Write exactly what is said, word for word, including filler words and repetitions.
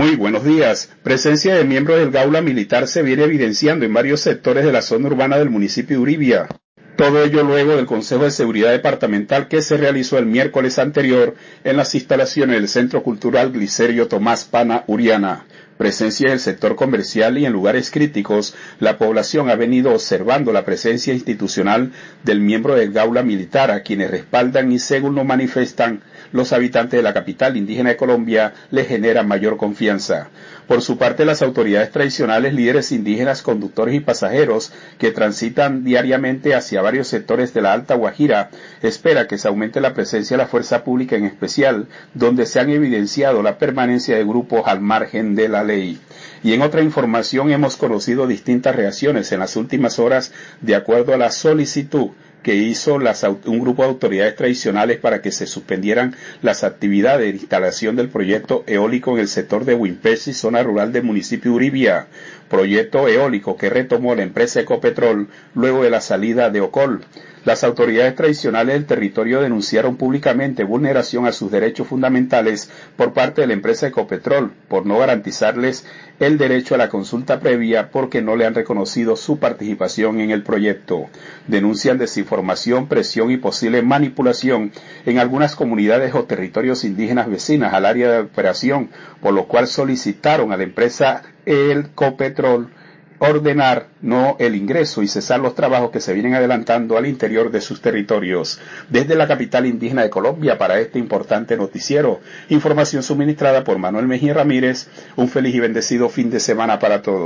Muy buenos días. Presencia de miembros del Gaula Militar se viene evidenciando en varios sectores de la zona urbana del municipio de Uribia. Todo ello luego del Consejo de Seguridad Departamental que se realizó el miércoles anterior en las instalaciones del Centro Cultural Glicerio Tomás Pana Uriana. Presencia del sector comercial y en lugares críticos, la población ha venido observando la presencia institucional del miembro del Gaula Militar, a quienes respaldan y según lo manifiestan los habitantes de la capital indígena de Colombia, les genera mayor confianza. Por su parte, las autoridades tradicionales, líderes indígenas, conductores y pasajeros que transitan diariamente hacia varios sectores de la Alta Guajira, espera que se aumente la presencia de la fuerza pública en especial, donde se han evidenciado la permanencia de grupos al margen de la ley. Y en otra información hemos conocido distintas reacciones en las últimas horas de acuerdo a la solicitud que hizo las, un grupo de autoridades tradicionales para que se suspendieran las actividades de instalación del proyecto eólico en el sector de Huimpechi, zona rural del municipio de Uribia, proyecto eólico que retomó la empresa Ecopetrol luego de la salida de Ocol. Las autoridades tradicionales del territorio denunciaron públicamente vulneración a sus derechos fundamentales por parte de la empresa Ecopetrol por no garantizarles el derecho a la consulta previa porque no le han reconocido su participación en el proyecto. Denuncian desinformación, presión y posible manipulación en algunas comunidades o territorios indígenas vecinas al área de operación, por lo cual solicitaron a la empresa Ecopetrol ordenar no el ingreso y cesar los trabajos que se vienen adelantando al interior de sus territorios. Desde la capital indígena de Colombia para este importante noticiero, información suministrada por Manuel Mejía Ramírez. Un feliz y bendecido fin de semana para todos.